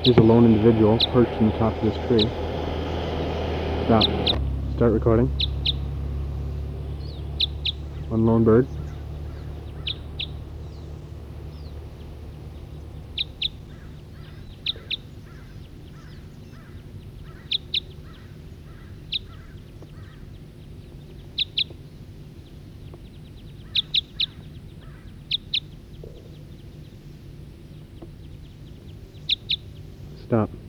Here's a lone individual perched in the top of this tree. Stop. Start recording. One lone bird. Stop.